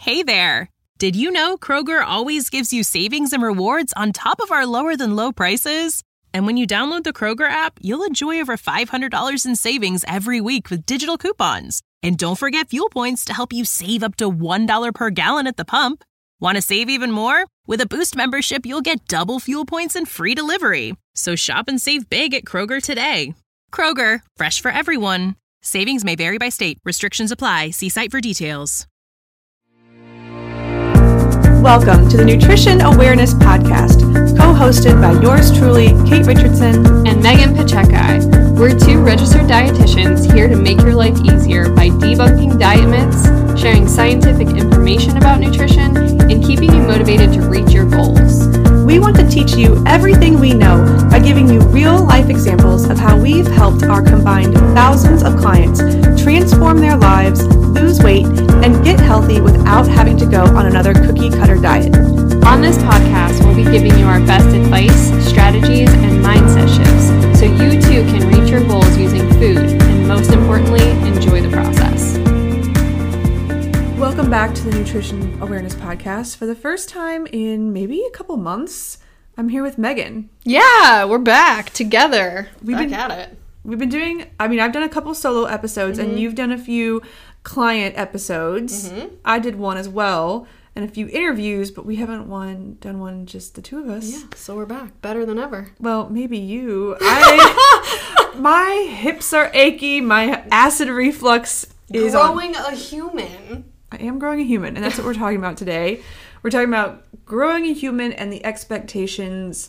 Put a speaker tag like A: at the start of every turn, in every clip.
A: Hey there! Did you know Kroger always gives you savings and rewards on top of our lower-than-low prices? And when you download the Kroger app, you'll enjoy over $500 in savings every week with digital coupons. And don't forget fuel points to help you save up to $1 per gallon at the pump. Want to save even more? With a Boost membership, you'll get double fuel points and free delivery. So shop and save big at Kroger today. Kroger, fresh for everyone. Savings may vary by state. Restrictions apply. See site for details.
B: Welcome to the Nutrition Awareness Podcast, co-hosted by yours truly, Kate Richardson
C: and Megan Pacheco. We're two registered dietitians here to make your life easier by debunking diet myths, sharing scientific information about nutrition, and keeping you motivated to reach your goals.
B: We want to teach you everything we know by giving you real-life examples of how we've helped our combined thousands of clients transform their lives, lose weight, and get healthy without having to go on another cookie-cutter diet.
C: On this podcast, we'll be giving you our best advice, strategies, and mindset shifts so you too can reach your goals using food and, most importantly, enjoy the process.
B: Welcome back to the Nutrition Awareness Podcast. For the first time in maybe a couple months, I'm here with Megan.
C: Yeah, we're back together. We've been
B: doing, I've done a couple solo episodes, and you've done a few client episodes. I did one as well, and a few interviews, but we haven't done one just the two of us.
C: Yeah, so we're back. Better than ever.
B: Well, maybe you. My hips are achy. My acid reflux is
C: growing a human.
B: I am growing a human, and that's what we're talking about today. We're talking about growing a human and the expectations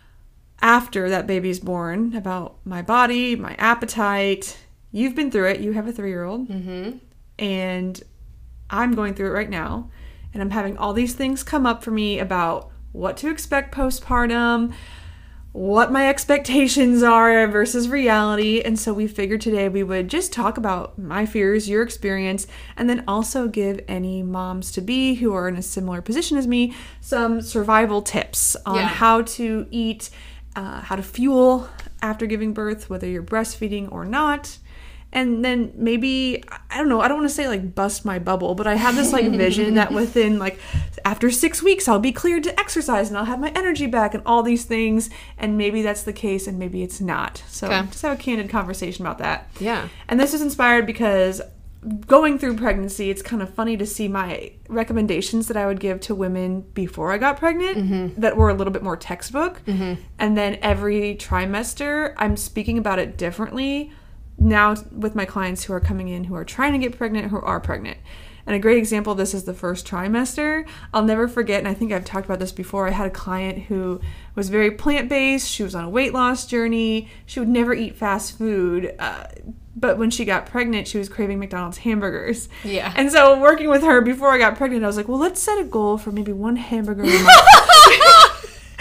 B: after that baby's born about my body, my appetite. You've been through it. You have a 3-year-old. And I'm going through it right now. And I'm having all these things come up for me about what to expect postpartum, what my expectations are versus reality. And so we figured today we would just talk about my fears, your experience, and then also give any moms-to-be who are in a similar position as me some survival tips on how to eat, how to fuel after giving birth, whether you're breastfeeding or not. And then maybe, I don't know, I don't want to say like bust my bubble, but I have this like vision that within after 6 weeks, I'll be cleared to exercise and I'll have my energy back and all these things. And maybe that's the case and maybe it's not. So just have a candid conversation about that.
C: Yeah.
B: And this is inspired because going through pregnancy, it's kind of funny to see my recommendations that I would give to women before I got pregnant that were a little bit more textbook. And then every trimester, I'm speaking about it differently now with my clients who are coming in who are trying to get pregnant, who are pregnant. And a great example of this is the first trimester. I'll never forget, and I think I've talked about this before, I had a client who was very plant-based. She was on a weight loss journey. She would never eat fast food. But when she got pregnant, she was craving McDonald's hamburgers.
C: Yeah.
B: And so working with her before I got pregnant, I was like, well, let's set a goal for maybe one hamburger a month.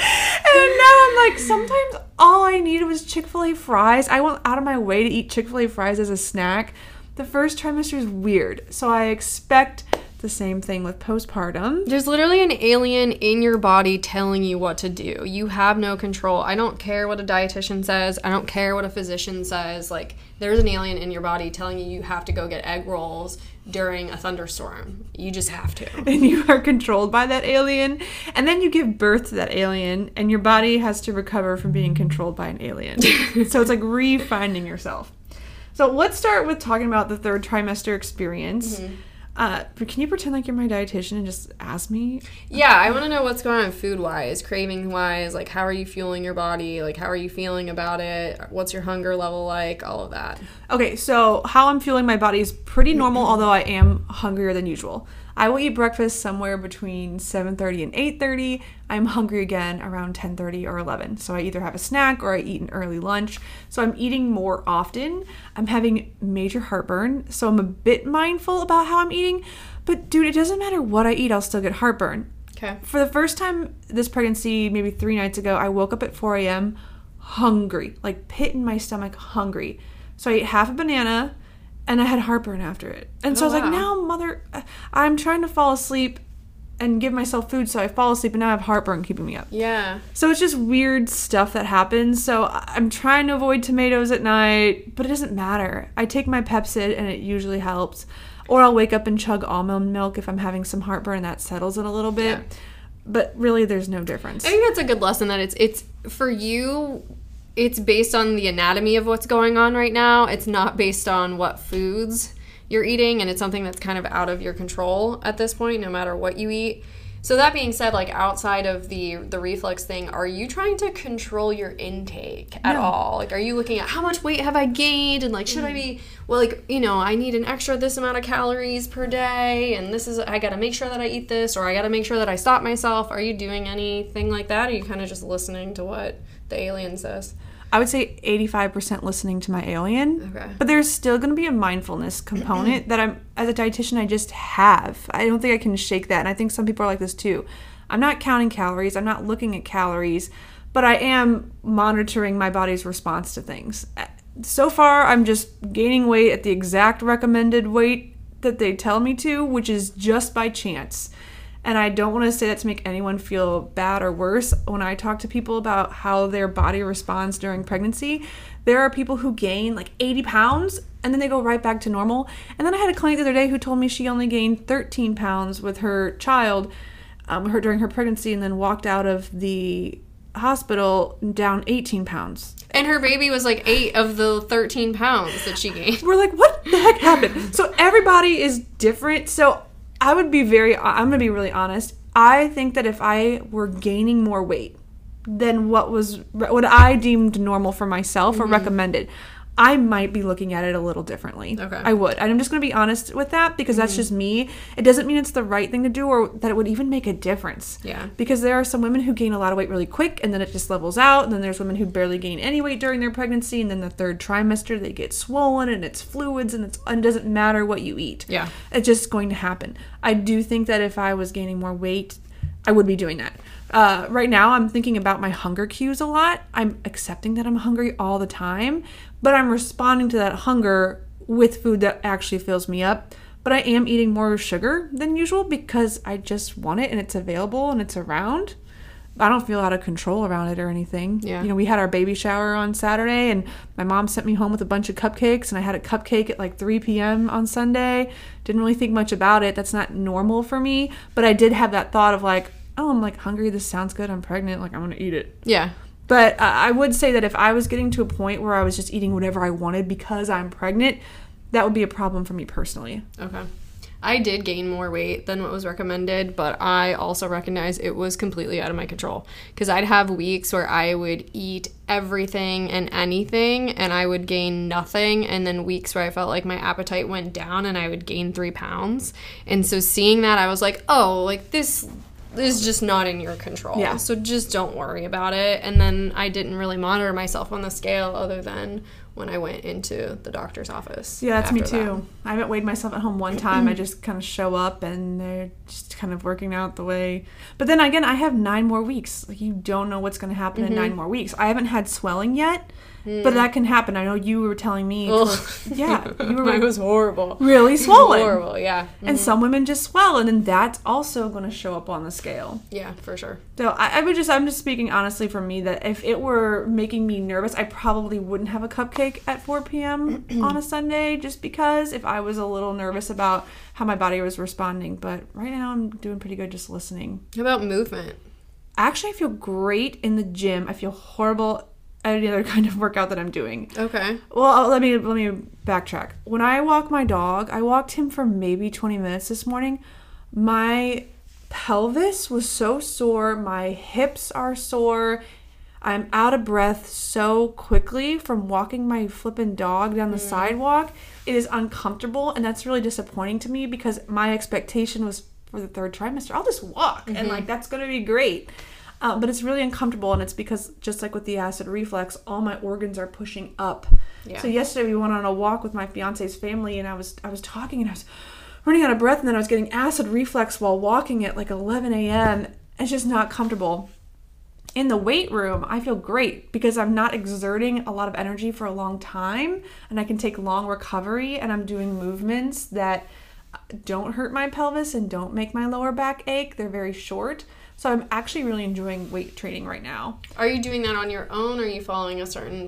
B: And now I'm like, sometimes all I needed was Chick-fil-A fries. I went out of my way to eat Chick-fil-A fries as a snack. The first trimester is weird. So I expect the same thing with postpartum.
C: There's literally an alien in your body telling you what to do. You have no control. I don't care what a dietitian says. I don't care what a physician says. Like, there's an alien in your body telling you have to go get egg rolls during a thunderstorm. You just have to.
B: And you are controlled by that alien. And then you give birth to that alien, and your body has to recover from being controlled by an alien. So it's like refinding yourself. So let's start with talking about the third trimester experience. Can you pretend like you're my dietitian and just ask me?
C: Yeah, I want to know what's going on food-wise, craving-wise, like how are you fueling your body, like how are you feeling about it, what's your hunger level like, all of that.
B: Okay, so how I'm fueling my body is pretty normal, although I am hungrier than usual. I will eat breakfast somewhere between 7:30 and 8:30. I'm hungry again around 10:30 or 11. So I either have a snack or I eat an early lunch. So I'm eating more often. I'm having major heartburn, so I'm a bit mindful about how I'm eating. But dude, it doesn't matter what I eat, I'll still get heartburn.
C: Okay.
B: For the first time this pregnancy, maybe 3 nights ago, I woke up at 4 a.m. hungry, like pit in my stomach, hungry. So I ate half a banana, and I had heartburn after it. And so I was like, now, I'm trying to fall asleep and give myself food, so I fall asleep, and now I have heartburn keeping me up.
C: Yeah.
B: So it's just weird stuff that happens. So I'm trying to avoid tomatoes at night, but it doesn't matter. I take my Pepcid, and it usually helps. Or I'll wake up and chug almond milk if I'm having some heartburn, and that settles it a little bit.
C: Yeah.
B: But really, there's no difference.
C: I think that's a good lesson that it's for you, it's based on the anatomy of what's going on right now. It's not based on what foods you're eating, and it's something that's kind of out of your control at this point, no matter what you eat. So that being said, like outside of the reflux thing, are you trying to control your intake at all? Like, are you looking at how much weight have I gained, and like should I be, well, like, you know, I need an extra this amount of calories per day, and this is, I got to make sure that I eat this, or I got to make sure that I stop myself. Are you doing anything like that? Or are you kind of just listening to what the alien says?
B: I would say 85% listening to my alien.
C: Okay.
B: But there's still going to be a mindfulness component that I'm, as a dietitian, I just have. I don't think I can shake that. And I think some people are like this too. I'm not counting calories. I'm not looking at calories. But I am monitoring my body's response to things. So far, I'm just gaining weight at the exact recommended weight that they tell me to, which is just by chance. And I don't want to say that to make anyone feel bad or worse. When I talk to people about how their body responds during pregnancy, there are people who gain like 80 pounds and then they go right back to normal. And then I had a client the other day who told me she only gained 13 pounds with her child during her pregnancy, and then walked out of the hospital down 18 pounds.
C: And her baby was like 8 of the 13 pounds that she gained.
B: We're like, what the heck happened? So everybody is different. So I'm going to be really honest. I think that if I were gaining more weight than what I deemed normal for myself or recommended, I might be looking at it a little differently.
C: Okay.
B: I would. And I'm just going to be honest with that, because that's just me. It doesn't mean it's the right thing to do or that it would even make a difference.
C: Yeah.
B: Because there are some women who gain a lot of weight really quick and then it just levels out. And then there's women who barely gain any weight during their pregnancy. And then the third trimester, they get swollen and it's fluids and it doesn't matter what you eat.
C: Yeah.
B: It's just going to happen. I do think that if I was gaining more weight, I would be doing that. Right now, I'm thinking about my hunger cues a lot. I'm accepting that I'm hungry all the time, but I'm responding to that hunger with food that actually fills me up. But I am eating more sugar than usual because I just want it and it's available and it's around. I don't feel out of control around it or anything.
C: Yeah.
B: You know, we had our baby shower on Saturday and my mom sent me home with a bunch of cupcakes, and I had a cupcake at like 3 p.m. on Sunday. Didn't really think much about it. That's not normal for me. But I did have that thought of like, oh, I'm like hungry. This sounds good. I'm pregnant. Like, I'm going to eat it.
C: Yeah.
B: But I would say that if I was getting to a point where I was just eating whatever I wanted because I'm pregnant, that would be a problem for me personally.
C: Okay. I did gain more weight than what was recommended, but I also recognize it was completely out of my control, because I'd have weeks where I would eat everything and anything and I would gain nothing, and then weeks where I felt like my appetite went down and I would gain 3 pounds. And so seeing that, I was like, oh, like this is just not in your control.
B: Yeah.
C: So just don't worry about it. And then I didn't really monitor myself on the scale other than when I went into the doctor's office.
B: Yeah, that's me
C: after
B: too. I haven't weighed myself at home one time. I just kind of show up and they're just kind of working out the way. But then again, I have 9 more weeks. Like, you don't know what's going to happen in 9 more weeks. I haven't had swelling yet, but that can happen. I know you were telling me. You were
C: Mine was horrible.
B: really swollen.
C: Horrible, yeah.
B: And some women just swell, and then that's also going to show up on the scale.
C: Yeah, for sure.
B: So I'm just speaking honestly for me, that if it were making me nervous, I probably wouldn't have a cupcake at 4 p.m. on a Sunday, just because if I was a little nervous about how my body was responding. But right now I'm doing pretty good just listening.
C: How about movement?
B: Actually, I feel great in the gym. I feel horrible at any other kind of workout that I'm doing.
C: Okay.
B: Well, let me backtrack. When I walk my dog, I walked him for maybe 20 minutes this morning. My pelvis was so sore. My hips are sore. I'm out of breath so quickly from walking my flippin' dog down the sidewalk. It is uncomfortable, and that's really disappointing to me, because my expectation was for the 3rd trimester, I'll just walk, and like, that's going to be great. But it's really uncomfortable, and it's because, just like with the acid reflux, all my organs are pushing up.
C: Yeah.
B: So yesterday we went on a walk with my fiance's family, and I was talking, and I was running out of breath, and then I was getting acid reflux while walking at like 11 a.m. It's just not comfortable. In the weight room, I feel great because I'm not exerting a lot of energy for a long time, and I can take long recovery, and I'm doing movements that don't hurt my pelvis and don't make my lower back ache. They're very short. So I'm actually really enjoying weight training right now.
C: Are you doing that on your own, or are you following a certain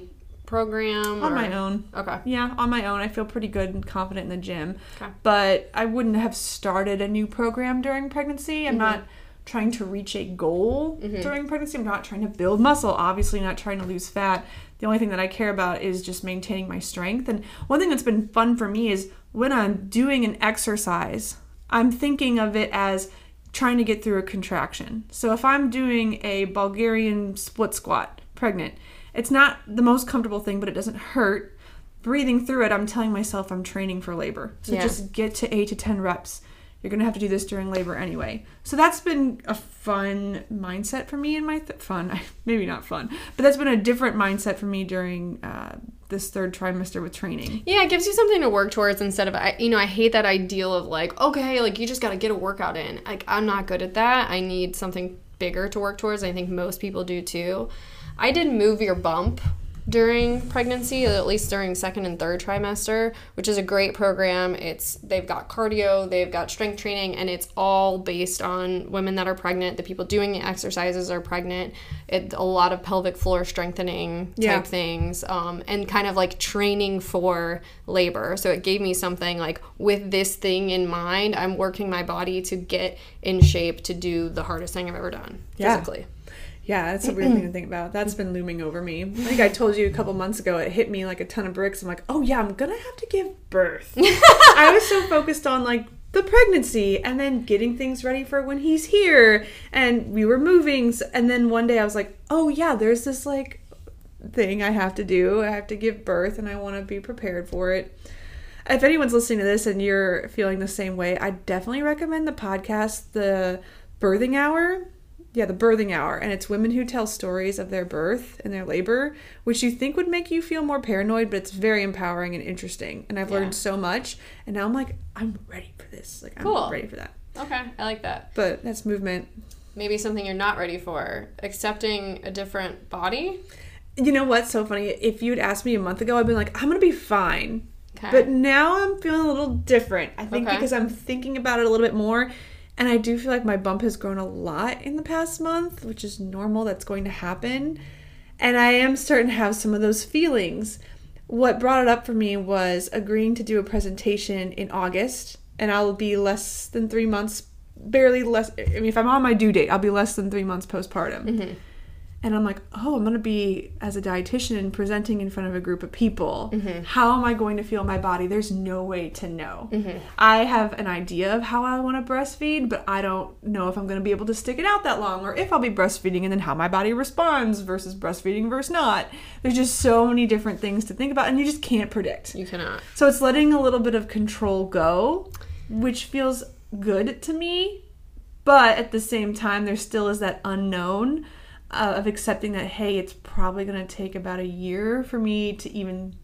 C: program?
B: On my own.
C: Okay.
B: Yeah, on my own. I feel pretty good and confident in the gym.
C: Okay.
B: But I wouldn't have started a new program during pregnancy. I'm not trying to reach a goal during pregnancy. I'm not trying to build muscle. Obviously not trying to lose fat. The only thing that I care about is just maintaining my strength. And one thing that's been fun for me is when I'm doing an exercise, I'm thinking of it as trying to get through a contraction. So if I'm doing a Bulgarian split squat pregnant, it's not the most comfortable thing, but it doesn't hurt. Breathing through it, I'm telling myself I'm training for labor. So just get to 8 to 10 reps. You're going to have to do this during labor anyway. So that's been a fun mindset for me in my... maybe not fun. But that's been a different mindset for me during this third trimester with training.
C: Yeah, it gives you something to work towards instead of... I hate that ideal of like, okay, like you just got to get a workout in. Like, I'm not good at that. I need something bigger to work towards. I think most people do too. I did Move Your Bump during pregnancy, at least during second and third trimester, which is a great program. They've got cardio, they've got strength training, and it's all based on women that are pregnant. The people doing the exercises are pregnant. A lot of pelvic floor strengthening type things, and kind of like training for labor. So it gave me something like, with this thing in mind, I'm working my body to get in shape to do the hardest thing I've ever done physically.
B: Yeah, that's a weird thing to think about. That's been looming over me. I think I told you a couple months ago, it hit me like a ton of bricks. I'm like, oh yeah, I'm going to have to give birth. I was so focused on like the pregnancy and then getting things ready for when he's here. And we were moving. And then one day I was like, oh yeah, there's this like thing I have to do. I have to give birth and I want to be prepared for it. If anyone's listening to this and you're feeling the same way, I definitely recommend the podcast, The Birthing Hour. Yeah, The Birthing Hour. And it's women who tell stories of their birth and their labor, which you think would make you feel more paranoid, but it's very empowering and interesting. And I've learned so much. And now I'm like, I'm ready for this. Like, I'm ready for that.
C: Okay, I like that.
B: But that's movement.
C: Maybe something you're not ready for. Accepting a different body.
B: You know what's so funny? If you had asked me a month ago, I'd been like, I'm going to be fine.
C: Okay.
B: But now I'm feeling a little different. I think because I'm thinking about it a little bit more. And I do feel like my bump has grown a lot in the past month, which is normal. That's going to happen. And I am starting to have some of those feelings. What brought it up for me was agreeing to do a presentation in August. And I'll be less than 3 months, barely less. I mean, if I'm on my due date, I'll be less than 3 months postpartum. Mm-hmm. And I'm like, oh, I'm going to be, as a dietitian, presenting in front of a group of people. Mm-hmm. How am I going to feel my body? There's no way to know. Mm-hmm. I have an idea of how I want to breastfeed, but I don't know if I'm going to be able to stick it out that long, or if I'll be breastfeeding and then how my body responds versus breastfeeding versus not. There's just so many different things to think about, and you just can't predict.
C: You cannot.
B: So it's letting a little bit of control go, which feels good to me, but at the same time, there still is that unknown of accepting that, hey, it's probably going to take about a year for me to even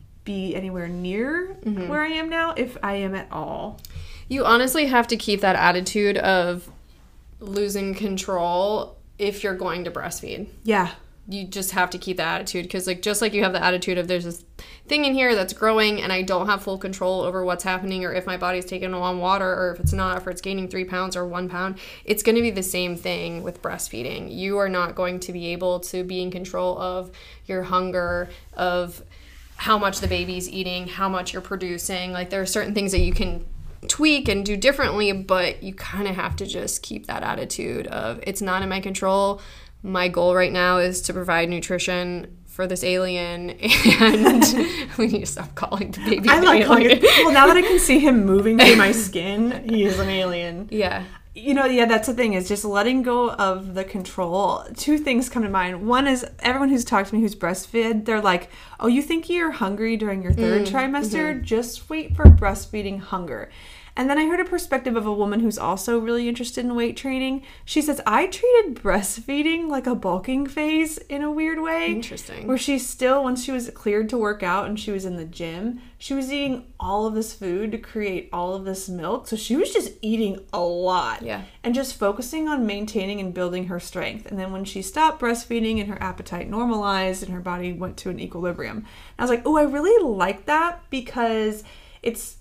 B: be anywhere near where I am now, if I am at all.
C: You honestly have to keep that attitude of losing control if you're going to breastfeed.
B: Yeah.
C: You just have to keep that attitude because, like, just like you have the attitude of there's this thing in here that's growing and I don't have full control over what's happening, or if my body's taking on water, or if it's not, if it's gaining 3 pounds or 1 pound, it's going to be the same thing with breastfeeding. You are not going to be able to be in control of your hunger, of how much the baby's eating, how much you're producing. Like, there are certain things that you can tweak and do differently, but you kind of have to just keep that attitude of it's not in my control. My goal right now is to provide nutrition for this alien, and we need to stop calling the baby
B: I like calling it. Well, now that I can see him moving through my skin, he is an alien.
C: Yeah.
B: You know, yeah, that's the thing, is just letting go of the control. 2 things come to mind. One is everyone who's talked to me who's breastfed, they're like, oh, you think you're hungry during your third trimester? Mm-hmm. Just wait for breastfeeding hunger. And then I heard a perspective of a woman who's also really interested in weight training. She says, I treated breastfeeding like a bulking phase in a weird way.
C: Interesting.
B: Where she still, once she was cleared to work out and she was in the gym, she was eating all of this food to create all of this milk. So she was just eating a lot.
C: Yeah.
B: And just focusing on maintaining and building her strength. And then when she stopped breastfeeding and her appetite normalized and her body went to an equilibrium. And I was like, oh, I really like that, because it's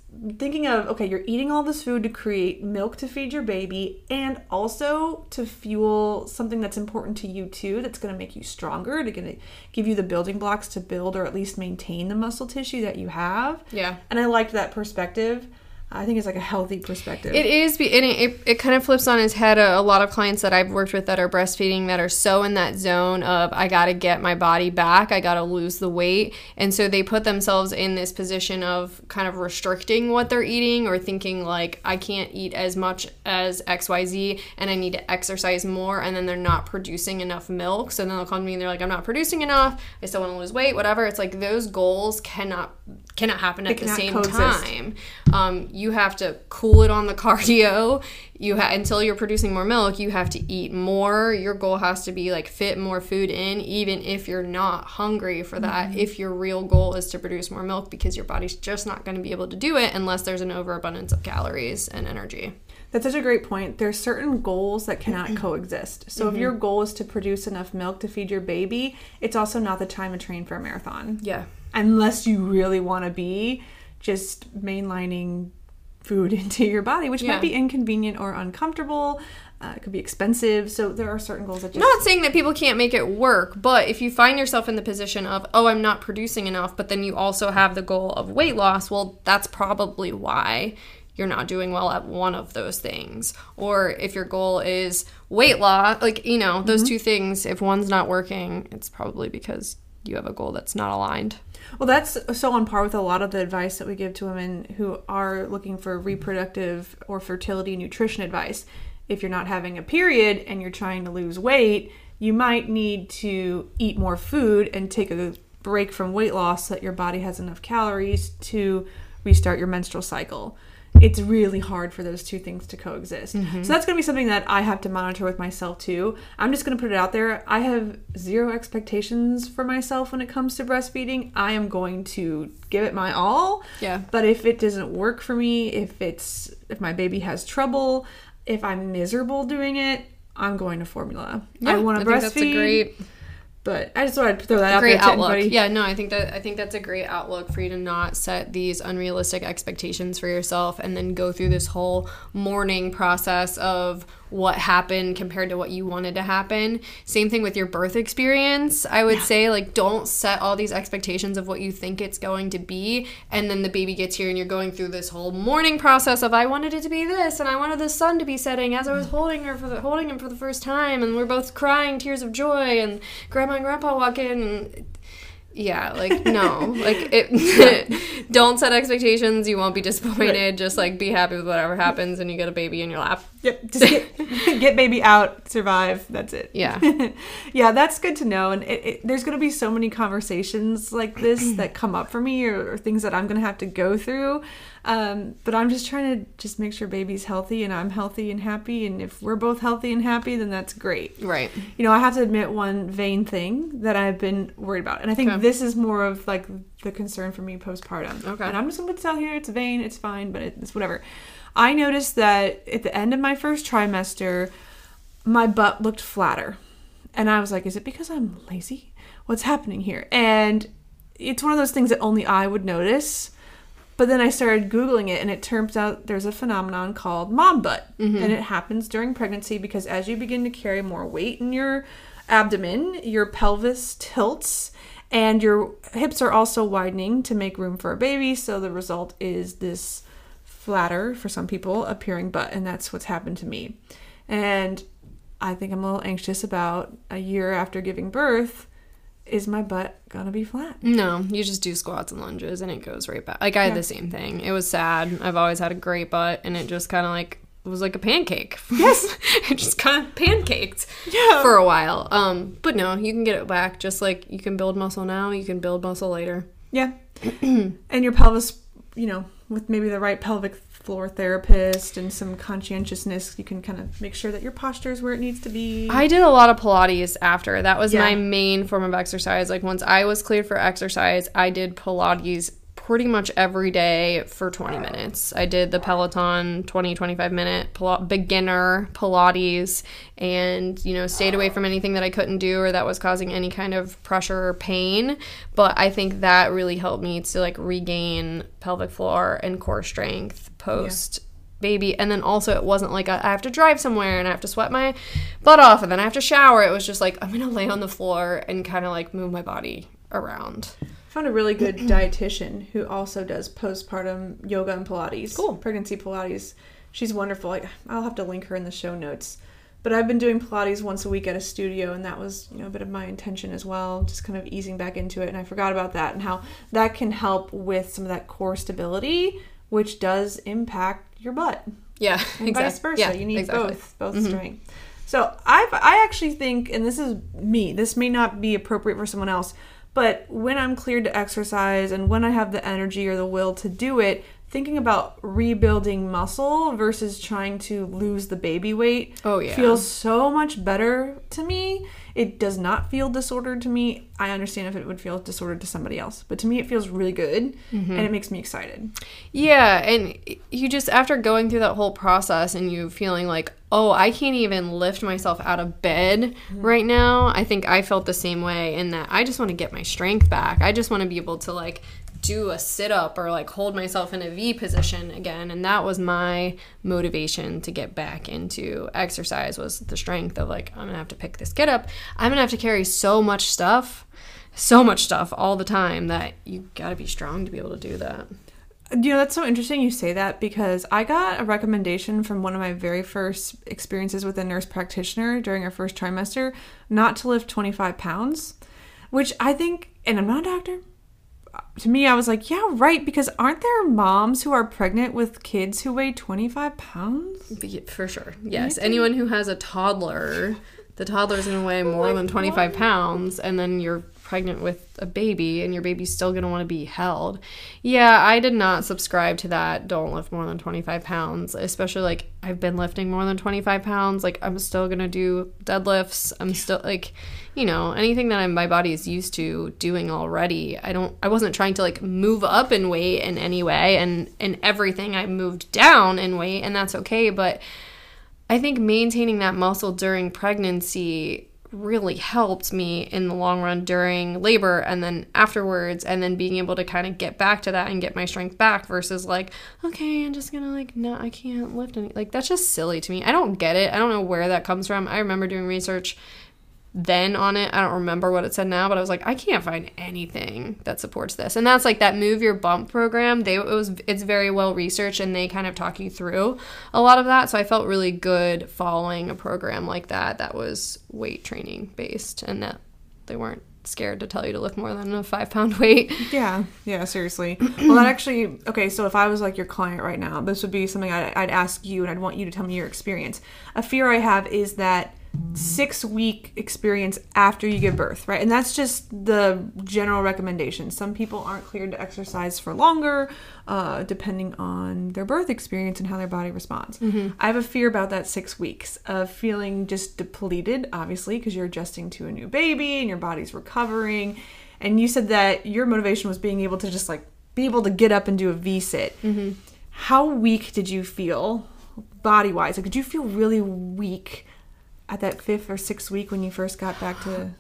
B: thinking of, okay, you're eating all this food to create milk to feed your baby and also to fuel something that's important to you too, that's going to make you stronger, to give you the building blocks to build or at least maintain the muscle tissue that you have.
C: Yeah.
B: And I liked that perspective. I think it's like a healthy perspective.
C: It is, and it kind of flips on his head. A lot of clients that I've worked with that are breastfeeding that are so in that zone of, I got to get my body back, I got to lose the weight. And so they put themselves in this position of kind of restricting what they're eating or thinking like, I can't eat as much as XYZ and I need to exercise more. And then they're not producing enough milk. So then they'll come to me and they're like, I'm not producing enough. I still want to lose weight, whatever. It's like those goals cannot happen at the same time. You have to cool it on the cardio. Until you're producing more milk, you have to eat more. Your goal has to be like fit more food in, even if you're not hungry for that. If your real goal is to produce more milk, because your body's just not going to be able to do it unless there's an overabundance of calories and energy.
B: That's such a great point. There's certain goals that cannot coexist. So if your goal is to produce enough milk to feed your baby, it's also not the time to train for a marathon.
C: Yeah.
B: Unless you really want to be just mainlining food into your body, which might be inconvenient or uncomfortable. It could be expensive. So there are certain goals that just...
C: Not saying that people can't make it work, but if you find yourself in the position of, oh, I'm not producing enough, but then you also have the goal of weight loss, well, that's probably why you're not doing well at one of those things. Or if your goal is weight loss, like, you know, those two things, if one's not working, it's probably because you have a goal that's not aligned.
B: Well, that's so on par with a lot of the advice that we give to women who are looking for reproductive or fertility nutrition advice. If you're not having a period and you're trying to lose weight, you might need to eat more food and take a break from weight loss so that your body has enough calories to restart your menstrual cycle. It's really hard for those two things to coexist. So that's going to be something that I have to monitor with myself too. I'm just going to put it out there. I have zero expectations for myself when it comes to breastfeeding. I am going to give it my all. Yeah. But if it doesn't work for me, if my baby has trouble, if I'm miserable doing it, I'm going to formula. I want to breastfeed. That's a great... But I just wanted to throw that out there to anybody.
C: Yeah, no, I think that's a great outlook for you to not set these unrealistic expectations for yourself and then go through this whole mourning process of what happened compared to what you wanted to happen. Same thing with your birth experience. I would say, like, don't set all these expectations of what you think it's going to be, and then the baby gets here and you're going through this whole mourning process of, I wanted it to be this, and I wanted the sun to be setting as I was holding him for the first time, and we're both crying tears of joy, and Grandma and Grandpa walk in, and yeah, like, no, like, don't set expectations. You won't be disappointed. Right. Just, like, be happy with whatever happens, and you get a baby in your lap.
B: Yep, just get baby out, survive, that's it.
C: Yeah.
B: Yeah, that's good to know, and there's going to be so many conversations like this that come up for me, or things that I'm going to have to go through, but I'm just trying to just make sure baby's healthy, and I'm healthy and happy, and if we're both healthy and happy, then that's great.
C: Right.
B: You know, I have to admit one vain thing that I've been worried about, and I think this is more of, like, the concern for me postpartum. Okay. And I'm just going to tell here, it's vain, it's fine, but it's whatever. I noticed that at the end of my first trimester, my butt looked flatter. And I was like, is it because I'm lazy? What's happening here? And it's one of those things that only I would notice. But then I started Googling it, and it turns out there's a phenomenon called mom butt. And it happens during pregnancy because as you begin to carry more weight in your abdomen, your pelvis tilts, and your hips are also widening to make room for a baby. So the result is this flatter, for some people, appearing butt, and that's what's happened to me. And I think I'm a little anxious about a year after giving birth. Is my butt gonna be flat?
C: No, you just do squats and lunges and it goes right back. Like, I had the same thing. It was sad. I've always had a great butt, and it just kind of like, it was like a pancake.
B: Yes.
C: It just kind of pancaked for a while. But no, you can get it back. Just like you can build muscle now, you can build muscle later.
B: Yeah. And your pelvis, you know, with maybe the right pelvic floor therapist and some conscientiousness, you can kind of make sure that your posture is where it needs to be.
C: I did a lot of Pilates after. That was my main form of exercise. Like, once I was cleared for exercise, I did Pilates pretty much every day for 20 minutes. I did the Peloton 25 minute beginner Pilates, and, you know, stayed away from anything that I couldn't do or that was causing any kind of pressure or pain. But I think that really helped me to like regain pelvic floor and core strength post baby. And then also it wasn't like I have to drive somewhere and I have to sweat my butt off and then I have to shower. It was just like, I'm gonna lay on the floor and kind of like move my body around.
B: I found a really good dietitian who also does postpartum yoga and Pilates.
C: Cool.
B: Pregnancy Pilates. She's wonderful. I'll have to link her in the show notes. But I've been doing Pilates once a week at a studio, and that was, you know, a bit of my intention as well, just kind of easing back into it. And I forgot about that and how that can help with some of that core stability, which does impact your butt.
C: Yeah,
B: and vice versa.
C: Yeah,
B: you need
C: exactly.
B: both strength. So I actually think, and this is me, this may not be appropriate for someone else, but when I'm cleared to exercise and when I have the energy or the will to do it, thinking about rebuilding muscle versus trying to lose the baby weight feels so much better to me. It does not feel disordered to me. I understand if it would feel disordered to somebody else, but to me it feels really good, and it makes me excited.
C: Yeah, and you just, after going through that whole process and you feeling like, oh, I can't even lift myself out of bed right now, I think I felt the same way in that I just want to get my strength back. I just want to be able to like do a sit-up or like hold myself in a V position again, and that was my motivation to get back into exercise, was the strength of like, I'm gonna have to pick this kid up, I'm gonna have to carry so much stuff all the time that you gotta be strong to be able to do that.
B: You know, that's so interesting you say that, because I got a recommendation from one of my very first experiences with a nurse practitioner during our first trimester not to lift 25 pounds, which I think, and I'm not a doctor, to me, I was like, yeah, right, because aren't there moms who are pregnant with kids who weigh 25 pounds?
C: For sure, yes. Anyone who has a toddler, the toddler's going to weigh more than 25 pounds, and then you're pregnant with a baby, and your baby's still going to want to be held. Yeah, I did not subscribe to that, don't lift more than 25 pounds, especially, like, I've been lifting more than 25 pounds. Like, I'm still going to do deadlifts. I'm still, like, you know, anything that my body is used to doing already. I wasn't trying to, like, move up in weight in any way, and in everything I moved down in weight, and that's okay, but I think maintaining that muscle during pregnancy really helped me in the long run during labor and then afterwards, and then being able to kind of get back to that and get my strength back versus like, okay, I'm just gonna like, no, I can't lift any, like, that's just silly to me. I don't get it. I don't know where that comes from. I remember doing research then on it. I don't remember what it said now, but I was like, I can't find anything that supports this. And that's like that Move Your Bump program. It's very well researched, and they kind of talk you through a lot of that. So I felt really good following a program like that was weight training based, and that they weren't scared to tell you to lift more than a 5-pound weight.
B: Yeah, seriously. Well, that actually, okay, so if I was like your client right now, this would be something I'd ask you, and I'd want you to tell me your experience. A fear I have is that 6-week experience after you give birth, right? And that's just the general recommendation. Some people aren't cleared to exercise for longer, depending on their birth experience and how their body responds. I have a fear about that 6 weeks of feeling just depleted, obviously, because you're adjusting to a new baby and your body's recovering. And you said that your motivation was being able to just like be able to get up and do a V-sit. How weak did you feel body-wise? Like, did you feel really weak at that 5th or 6th week when you first got back to?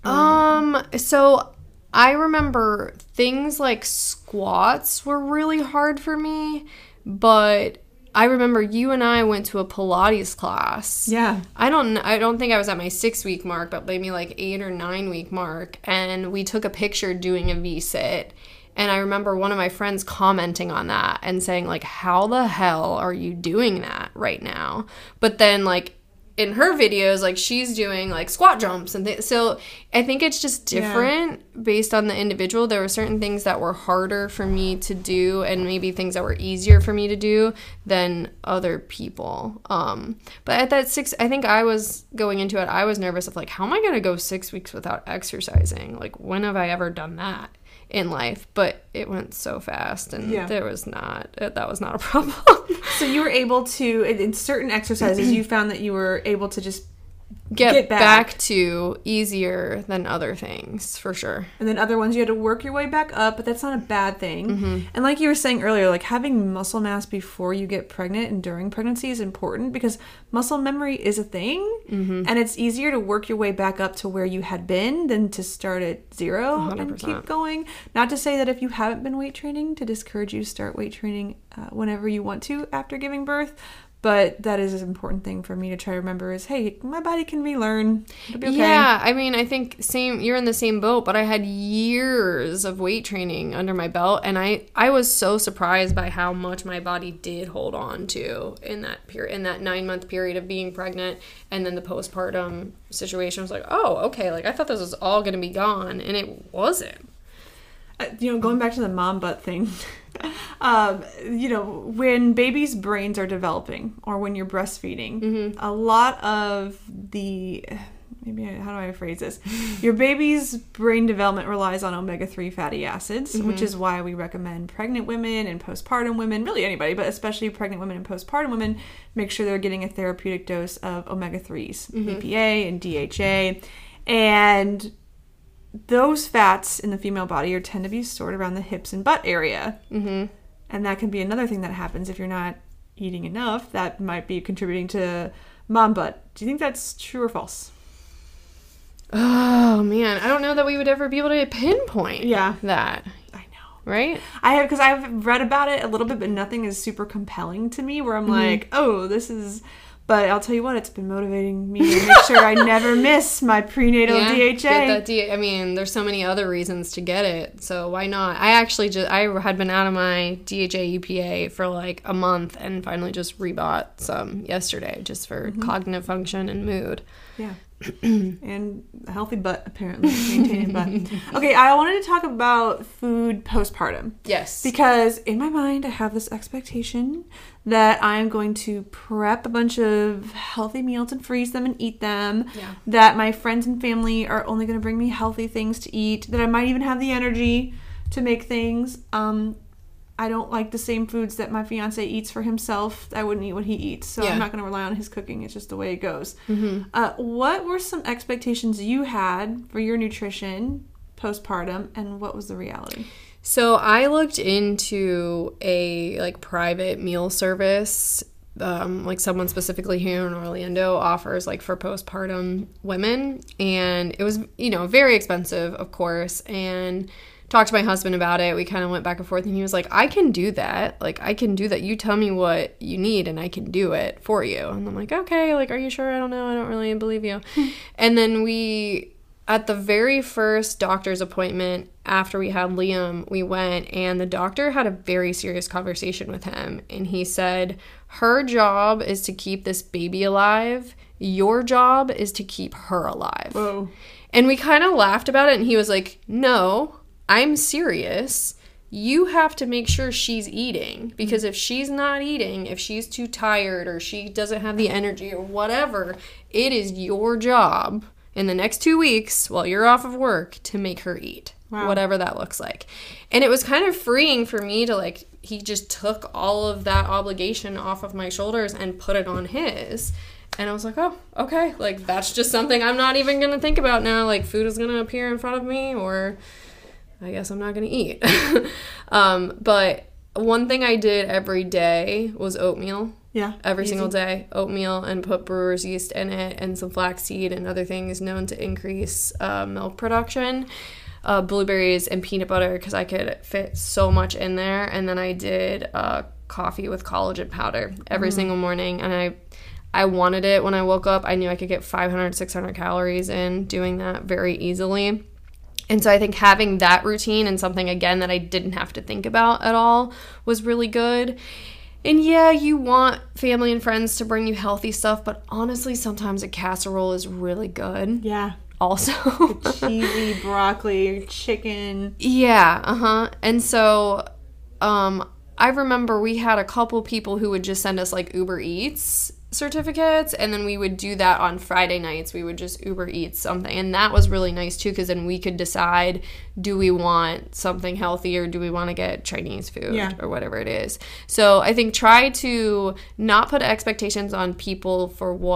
C: So I remember things like squats were really hard for me, but I remember you and I went to a Pilates class.
B: Yeah.
C: I don't think I was at my 6-week mark, but maybe like 8 or 9 week mark, and we took a picture doing a V-sit. And I remember one of my friends commenting on that and saying like, how the hell are you doing that right now? But then like, in her videos, like, she's doing, like, squat jumps and things. So I think it's just different based on the individual. There were certain things that were harder for me to do and maybe things that were easier for me to do than other people. But at that 6, I think I was going into it, I was nervous of, like, how am I going to go 6 weeks without exercising? Like, when have I ever done that in life? But it went so fast, and that was not a problem.
B: So you were able to, in certain exercises, you found that you were able to just
C: get back to easier than other things, for sure.
B: And then other ones you had to work your way back up, but that's not a bad thing. And like you were saying earlier, like having muscle mass before you get pregnant and during pregnancy is important because muscle memory is a thing. And it's easier to work your way back up to where you had been than to start at 0
C: 100%.
B: and keep going. Not to say that if you haven't been weight training, to discourage you to start weight training whenever you want to after giving birth. But that is an important thing for me to try to remember is, hey, my body can relearn. It'll be okay.
C: Yeah, I mean, I think you're in the same boat, but I had years of weight training under my belt, and I was so surprised by how much my body did hold on to in that period, in that 9-month period of being pregnant, and then the postpartum situation. I was like, oh, okay, like I thought this was all going to be gone, and it wasn't.
B: Going back to the mom butt thing, when babies' brains are developing or when you're breastfeeding, a lot of the, how do I phrase this? Your baby's brain development relies on omega-3 fatty acids, which is why we recommend pregnant women and postpartum women, really anybody, but especially pregnant women and postpartum women, make sure they're getting a therapeutic dose of omega-3s, EPA and DHA. And those fats in the female body tend to be stored around the hips and butt area. And that can be another thing that happens if you're not eating enough. That might be contributing to mom butt. Do you think that's true or false?
C: Oh, man. I don't know that we would ever be able to pinpoint that.
B: I know.
C: Right?
B: Because I've read about it a little bit, but nothing is super compelling to me where I'm like, oh, this is... But I'll tell you what, it's been motivating me to make sure I never miss my prenatal DHA.
C: Get that I mean, there's so many other reasons to get it, so why not? I had been out of my DHA EPA for like a month and finally just rebought some yesterday just for cognitive function and mood.
B: Yeah. And a healthy butt, apparently. Maintaining butt. Okay, I wanted to talk about food postpartum.
C: Yes.
B: Because in my mind, I have this expectation that I'm going to prep a bunch of healthy meals and freeze them and eat them.
C: Yeah.
B: That my friends and family are only going to bring me healthy things to eat. That I might even have the energy to make things. I don't like the same foods that my fiance eats for himself. I wouldn't eat what he eats, so I'm not going to rely on his cooking. It's just the way it goes. What were some expectations you had for your nutrition postpartum, and what was the reality?
C: So I looked into a private meal service, someone specifically here in Orlando offers for postpartum women, and it was very expensive, of course, and talked to my husband about it. We kind of went back and forth, and he was like, I can do that. I can do that. You tell me what you need, and I can do it for you. And I'm like, okay, are you sure? I don't know. I don't really believe you. And then at the very first doctor's appointment after we had Liam, we went, and the doctor had a very serious conversation with him. And he said, her job is to keep this baby alive. Your job is to keep her alive.
B: Whoa.
C: And we kind of laughed about it, and he was like, no, I'm serious. You have to make sure she's eating, because if she's not eating, if she's too tired or she doesn't have the energy or whatever, it is your job in the next 2 weeks while you're off of work to make her eat. Wow. Whatever that looks like. And it was kind of freeing for me to he just took all of that obligation off of my shoulders and put it on his. And I was like, oh, okay. That's just something I'm not even going to think about now. Food is going to appear in front of me, or I guess I'm not going to eat. But one thing I did every day was oatmeal.
B: Yeah.
C: Every single day. Oatmeal, and put brewer's yeast in it and some flaxseed and other things known to increase milk production. Blueberries and peanut butter, because I could fit so much in there. And then I did coffee with collagen powder every single morning. And I wanted it when I woke up. I knew I could get 500, 600 calories in doing that very easily. And so I think having that routine and something, again, that I didn't have to think about at all was really good. And yeah, you want family and friends to bring you healthy stuff, but honestly, sometimes a casserole is really good.
B: Yeah.
C: Also.
B: Cheesy broccoli, chicken.
C: Yeah, And so I remember we had a couple people who would just send us Uber Eats certificates, and then we would do that on Friday nights. We would just Uber Eats something, and that was really nice too, because then we could decide, do we want something healthy or do we want to get Chinese food or whatever it is. So I think try to not put expectations on people for what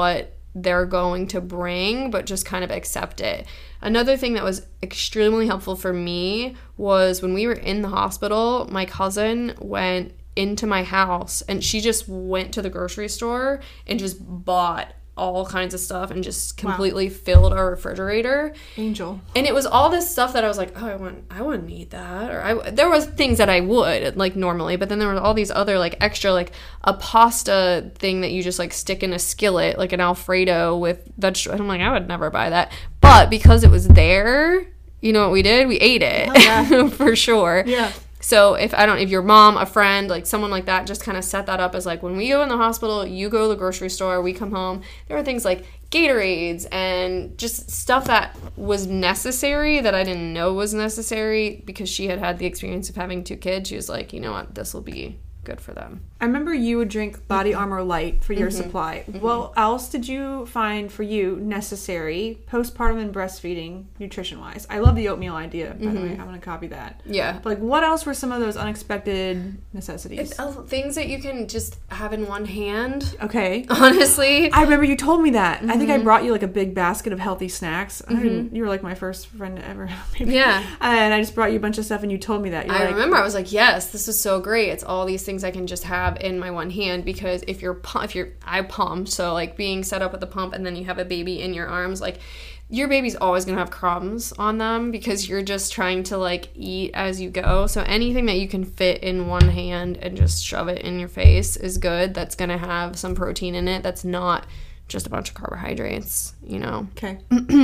C: they're going to bring, but just kind of accept it. Another thing that was extremely helpful for me was when we were in the hospital, my cousin went into my house and she just went to the grocery store and just bought all kinds of stuff and just completely filled our refrigerator.
B: Angel.
C: And it was all this stuff that I was like, oh, I wouldn't eat that. Or there was things that I would, like, normally, but then there were all these other, like, extra, like, a pasta thing that you just, like, stick in a skillet, like an Alfredo with vegetables. I'm like, I would never buy that. But because it was there, you know what we did? We ate it.
B: Oh, yeah.
C: For sure.
B: Yeah.
C: So if your mom, a friend, like someone like that, just kind of set that up as like, when we go in the hospital, you go to the grocery store, we come home. There are things like Gatorades and just stuff that was necessary that I didn't know was necessary, because she had the experience of having 2 kids. She was like, you know what, this will be good for them.
B: I remember you would drink Body Armor Light for your supply. What else did you find for you necessary postpartum and breastfeeding nutrition-wise? I love the oatmeal idea, by the way. I'm going to copy that.
C: Yeah.
B: But, like, what else were some of those unexpected necessities?
C: Things that you can just have in one hand.
B: Okay.
C: Honestly.
B: I remember you told me that. I think I brought you, like, a big basket of healthy snacks. You were, like, my first friend ever. Maybe.
C: Yeah.
B: And I just brought you a bunch of stuff and you told me that.
C: I remember I was like, yes, this is so great. It's all these things I can just have in my one hand, because I pump, so like being set up with the pump and then you have a baby in your arms, like your baby's always gonna have crumbs on them because you're just trying to like eat as you go. So anything that you can fit in one hand and just shove it in your face is good. That's gonna have some protein in it. That's not just a bunch of carbohydrates, you know.
B: Okay.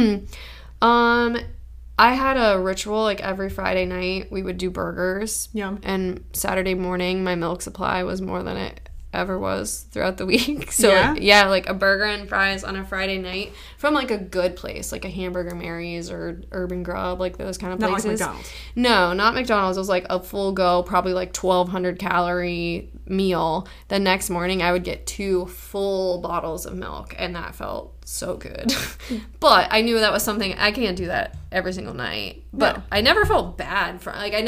C: I had a ritual, like every Friday night we would do burgers.
B: Yum.
C: And Saturday morning my milk supply was more than it ever was throughout the week. So like a burger and fries on a Friday night from like a good place, like a Hamburger Mary's or Urban Grub, like those kind of places.
B: Not like McDonald's.
C: No, not McDonald's. It was like a full go, probably like 1,200 calorie meal. The next morning I would get 2 full bottles of milk, and that felt so good. But I knew that was something, I can't do that every single night. But no. I never felt bad for, like,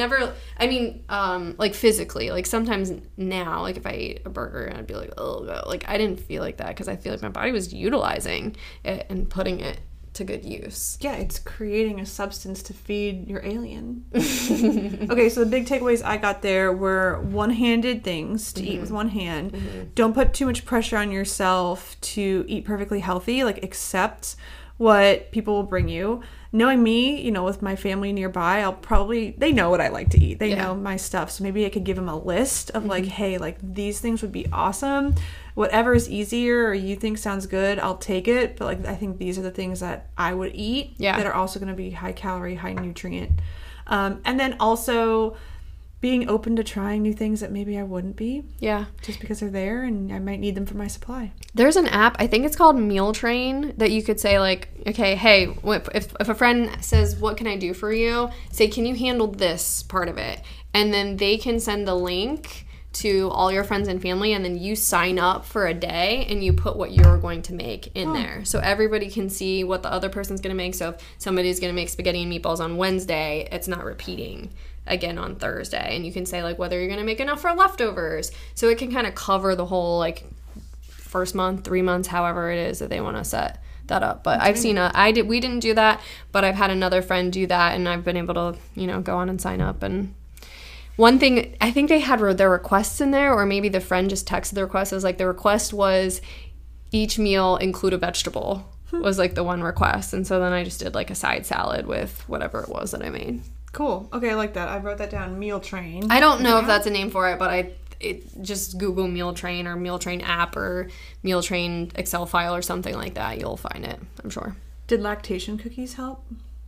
C: like physically, like sometimes now, like if I ate a burger and I'd be like, oh god, like I didn't feel like that, because I feel like my body was utilizing it and putting it to good use.
B: Yeah, it's creating a substance to feed your alien. Okay, so the big takeaways I got there were one-handed things to eat with one hand. Don't put too much pressure on yourself to eat perfectly healthy. Like, accept what people will bring you. Knowing me, you know, with my family nearby, they know what I like to eat. They know my stuff. So maybe I could give them a list of like, hey, like these things would be awesome. Whatever is easier or you think sounds good, I'll take it. But like, I think these are the things that I would eat that are also going to be high calorie, high nutrient. And then also being open to trying new things that maybe I wouldn't be. Yeah. Just because they're there and I might need them for my supply.
C: There's an app, I think it's called Meal Train, that you could say like, okay, hey, if a friend says, what can I do for you? Say, can you handle this part of it? And then they can send the link to all your friends and family, and then you sign up for a day and you put what you're going to make in there. So everybody can see what the other person's going to make. So if somebody's going to make spaghetti and meatballs on Wednesday, it's not repeating again on Thursday. And you can say like whether you're going to make enough for leftovers. So it can kind of cover the whole like first month, 3 months, however it is that they want to set that up. But I've seen we didn't do that, but I've had another friend do that, and I've been able to, you know, go on and sign up. And one thing, I think they had their requests in there, or maybe the friend just texted the request. It was like the request was each meal include a vegetable was like the one request. And so then I just did like a side salad with whatever it was that I made.
B: Cool. Okay, I like that. I wrote that down. Meal Train.
C: I don't know if that's a name for it, but just Google Meal Train or Meal Train app or Meal Train Excel file or something like that. You'll find it, I'm sure.
B: Did lactation cookies help?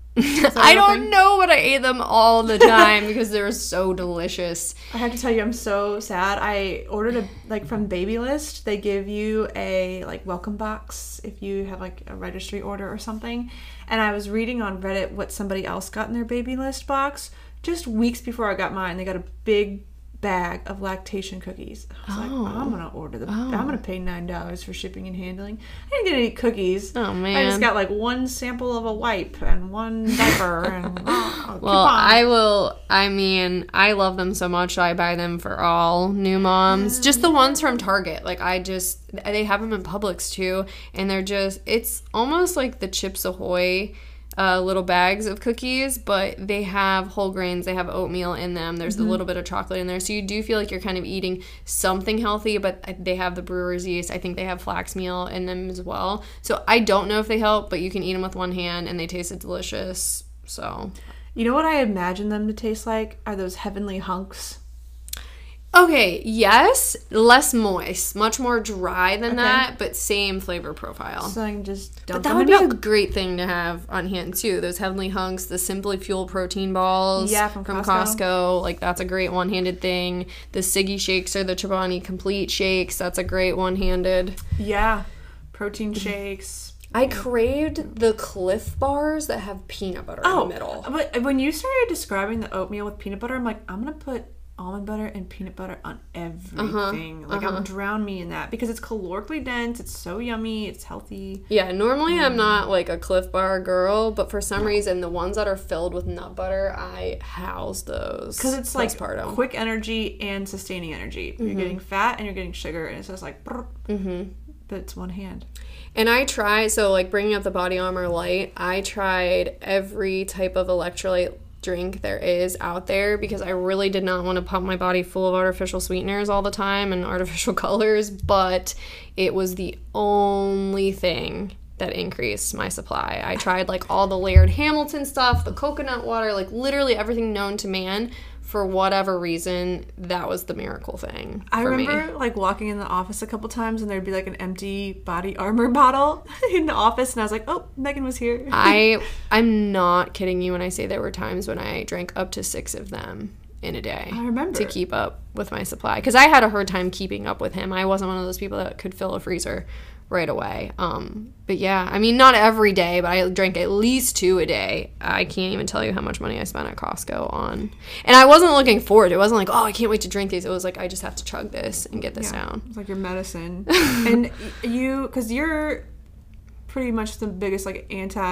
C: I don't know, but I ate them all the time because they were so delicious.
B: I have to tell you, I'm so sad. I ordered from Babylist. They give you a welcome box if you have like a registry order or something. And I was reading on Reddit what somebody else got in their Babylist box. Just weeks before I got mine, they got a big bag of lactation cookies. I was like, I'm gonna order them. I'm gonna pay $9 for shipping and handling. I didn't get any cookies.
C: Oh man!
B: I just got like one sample of a wipe and one diaper, and
C: Well, I love them so much, I buy them for all new moms. Just the ones from Target. Like, they have them in Publix, too. And it's almost like the Chips Ahoy little bags of cookies, but they have whole grains, they have oatmeal in them, there's a little bit of chocolate in there, so you do feel like you're kind of eating something healthy, but they have the brewer's yeast. I think they have flax meal in them as well. So I don't know if they help, but you can eat them with one hand, and they tasted delicious. So,
B: you know what I imagine them to taste like? Are those Heavenly Hunks?
C: Okay, yes, less moist, much more dry than that, but same flavor profile.
B: So I can just dump
C: But that
B: them
C: would
B: in
C: be
B: milk.
C: a great thing to have on hand, too. Those Heavenly Hunks, the Simply Fuel protein balls
B: from
C: Costco. Like, that's a great one-handed thing. The Siggy shakes or the Chobani Complete shakes. That's a great one-handed.
B: Yeah, protein shakes.
C: I craved the Cliff bars that have peanut butter in the middle.
B: But when you started describing the oatmeal with peanut butter, I'm like, I'm going to put almond butter and peanut butter on everything. I'm drown me in that because it's calorically dense, it's so yummy, it's healthy.
C: Yeah, normally I'm not like a Cliff Bar girl, but for some reason the ones that are filled with nut butter, I house those.
B: Because it's like quick energy and sustaining energy. You're getting fat and you're getting sugar, and it's just like, but it's one hand.
C: And I tried, so like bringing up the Body Armor Light, I tried every type of electrolyte drink there is out there because I really did not want to pump my body full of artificial sweeteners all the time and artificial colors, but it was the only thing that increased my supply. I tried like all the Laird Hamilton stuff, the coconut water, like literally everything known to man. For whatever reason, that was the miracle thing
B: I remember like walking in the office a couple times and there'd be like an empty Body Armor bottle in the office, and I was like, oh, Megan was here.
C: I'm not kidding you when I say there were times when I drank up to 6 of them in a day.
B: I remember.
C: To keep up with my supply. Because I had a hard time keeping up with him. I wasn't one of those people that could fill a freezer right away. But yeah, I mean, not every day, but I drank at least 2 a day. I can't even tell you how much money I spent at Costco on. And I wasn't looking forward. It wasn't like, oh, I can't wait to drink these. It was like, I just have to chug this and get this down.
B: It's like your medicine. And because you're pretty much the biggest like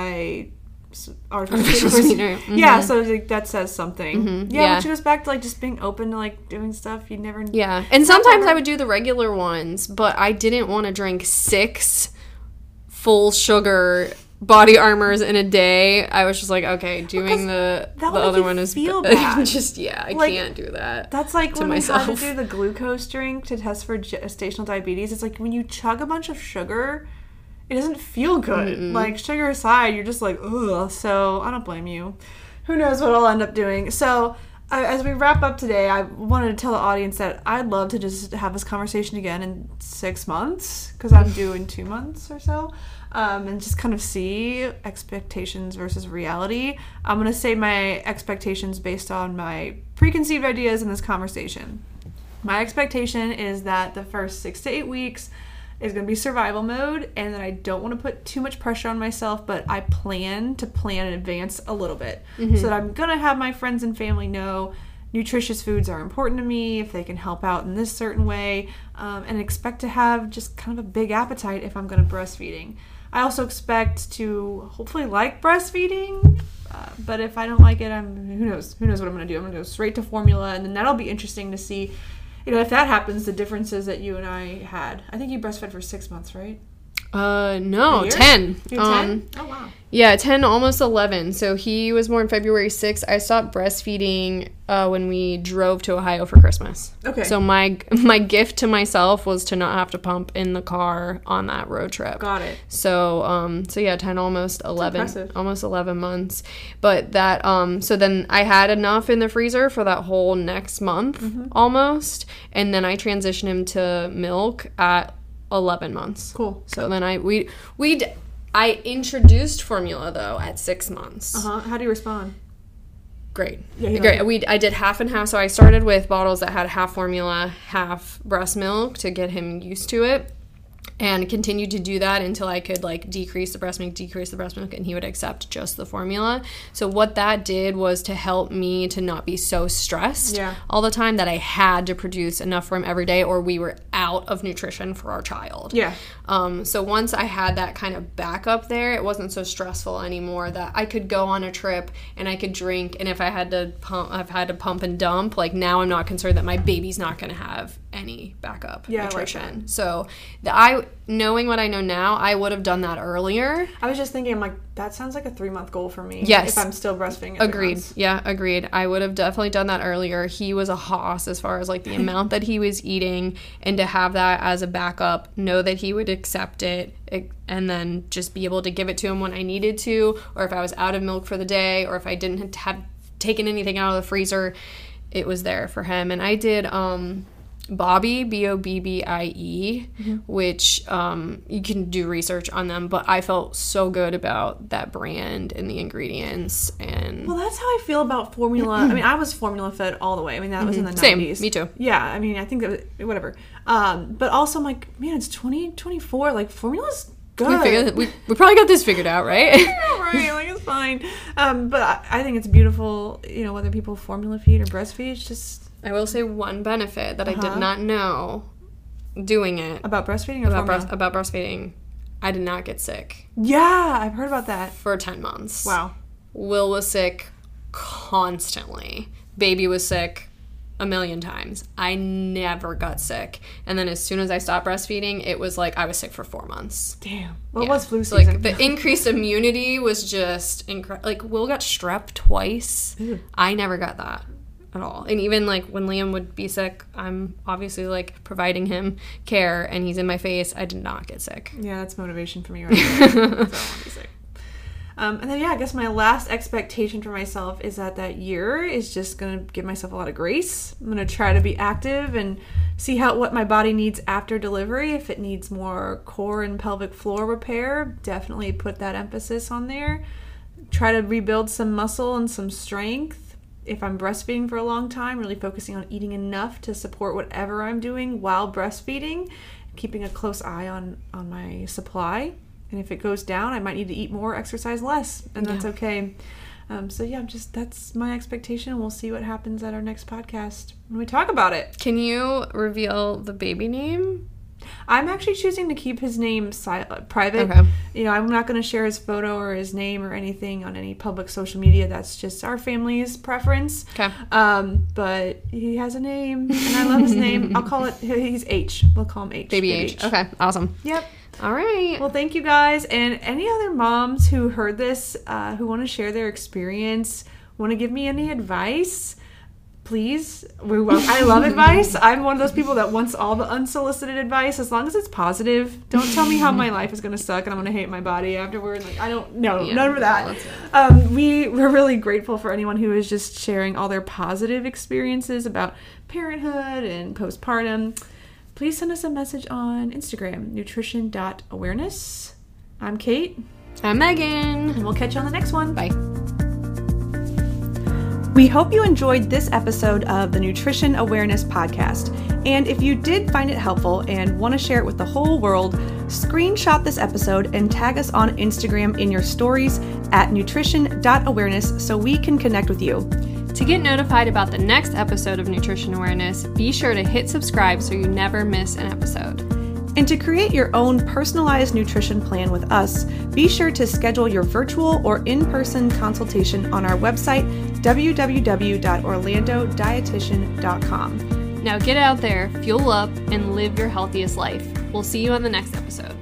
B: artificial sweetener. Yeah, so like, that says something. Yeah, which goes back to like just being open to like doing stuff you never.
C: Yeah, and sometimes I would do the regular ones, but I didn't want to drink 6 full sugar Body Armors in a day. I was just like, okay, doing the other one is
B: bad.
C: Just I like, can't do that.
B: That's like when we had to do the glucose drink to test for gestational diabetes. It's like when you chug a bunch of sugar, it doesn't feel good. Like, sugar aside, you're just like, ugh. So, I don't blame you. Who knows what I'll end up doing. So, as we wrap up today, I wanted to tell the audience that I'd love to just have this conversation again in 6 months, because I'm due in 2 months or so, and just kind of see expectations versus reality. I'm going to say my expectations based on my preconceived ideas in this conversation. My expectation is that the first 6 to 8 weeks is going to be survival mode, and that I don't want to put too much pressure on myself, but I plan in advance a little bit. So that I'm going to have my friends and family know nutritious foods are important to me, if they can help out in this certain way, and expect to have just kind of a big appetite if I'm going to breastfeeding. I also expect to hopefully like breastfeeding, but if I don't like it, who knows what I'm going to do. I'm going to go straight to formula, and then that'll be interesting to see. You know, if that happens, the differences that you and I had. I think you breastfed for 6 months, right?
C: No, 10.
B: You're 10? Oh, wow.
C: Yeah, 10, almost 11. So he was born February 6th. I stopped breastfeeding when we drove to Ohio for Christmas.
B: Okay.
C: So my gift to myself was to not have to pump in the car on that road trip.
B: Got it.
C: So yeah, 10, almost 11.
B: That's impressive.
C: Almost 11 months. But that, so then I had enough in the freezer for that whole next month, almost. And then I transitioned him to milk at 11 months.
B: Cool.
C: So then I introduced formula though at 6 months.
B: How do you respond?
C: Great.
B: Yeah,
C: great. I did half and half. So I started with bottles that had half formula, half breast milk to get him used to it. And continued to do that until I could like decrease the breast milk, and he would accept just the formula. So what that did was to help me to not be so stressed all the time that I had to produce enough for him every day, or we were out of nutrition for our child. So once I had that kind of backup there, it wasn't so stressful anymore, that I could go on a trip and I could drink, and if I had to pump and dump, like now I'm not concerned that my baby's not going to have any backup nutrition. Like so knowing what I know now, I would have done that earlier.
B: I was just thinking, I'm like, that sounds like a 3-month goal for me.
C: Yes.
B: If I'm still breastfeeding.
C: Agreed. Yeah, agreed. I would have definitely done that earlier. He was a hoss as far as like the amount that he was eating, and to have that as a backup, know that he would accept it, and then just be able to give it to him when I needed to, or if I was out of milk for the day, or if I didn't have taken anything out of the freezer, it was there for him. And I did Bobbie, Bobbie, which you can do research on them, but I felt so good about that brand and the ingredients. And
B: well, that's how I feel about formula. I mean, I was formula fed all the way. I mean, that was in the 90s.
C: Same, me too.
B: Yeah, I mean, I think that was, whatever. But also I'm like, man, it's 2024. Like, formula's good.
C: We probably got this figured out, right?
B: Right, like it's fine. But I think it's beautiful, you know, whether people formula feed or breastfeed. It's just...
C: I will say one benefit that I did not know doing it.
B: About breastfeeding or formula?
C: About breastfeeding. I did not get sick.
B: Yeah, I've heard about that.
C: For 10 months.
B: Wow.
C: Will was sick constantly. Baby was sick a million times. I never got sick. And then as soon as I stopped breastfeeding, it was like I was sick for 4 months.
B: Damn. Well, it was flu season.
C: Like, the increased immunity was just incredible. Like, Will got strep twice. Ew. I never got that at all. And even like when Liam would be sick, I'm obviously like providing him care, and he's in my face. I did not get sick.
B: Yeah, that's motivation for me right now. So I don't want to be sick. And then I guess my last expectation for myself is that year is just gonna give myself a lot of grace. I'm gonna try to be active and see what my body needs after delivery. If it needs more core and pelvic floor repair, definitely put that emphasis on there. Try to rebuild some muscle and some strength. If I'm breastfeeding for a long time, really focusing on eating enough to support whatever I'm doing while breastfeeding, keeping a close eye on my supply. And if it goes down, I might need to eat more, exercise less, and that's okay. So yeah, that's my expectation. We'll see what happens at our next podcast when we talk about it.
C: Can you reveal the baby name?
B: I'm actually choosing to keep his name private.
C: Okay.
B: You know, I'm not going to share his photo or his name or anything on any public social media. That's just our family's preference.
C: Okay.
B: But he has a name, and I love his name. I'll call it, he's H. We'll call him H.
C: Baby H. Okay, awesome.
B: Yep.
C: All right.
B: Well, thank you guys. And any other moms who heard this, who want to share their experience, want to give me any advice, please. I love advice. I'm one of those people that wants all the unsolicited advice, as long as it's positive. Don't tell me how my life is going to suck and I'm going to hate my body afterward. Like, I don't know. Yeah, none of that. We're really grateful for anyone who is just sharing all their positive experiences about parenthood and postpartum. Please send us a message on Instagram, nutrition.awareness. I'm Kate.
C: I'm Megan.
B: And we'll catch you on the next one.
C: Bye.
B: We hope you enjoyed this episode of the Nutrition Awareness Podcast. And if you did find it helpful and want to share it with the whole world, screenshot this episode and tag us on Instagram in your stories at nutrition.awareness so we can connect with you.
C: To get notified about the next episode of Nutrition Awareness, be sure to hit subscribe so you never miss an episode.
B: And to create your own personalized nutrition plan with us, be sure to schedule your virtual or in-person consultation on our website, www.orlandodietitian.com.
C: Now get out there, fuel up, and live your healthiest life. We'll see you on the next episode.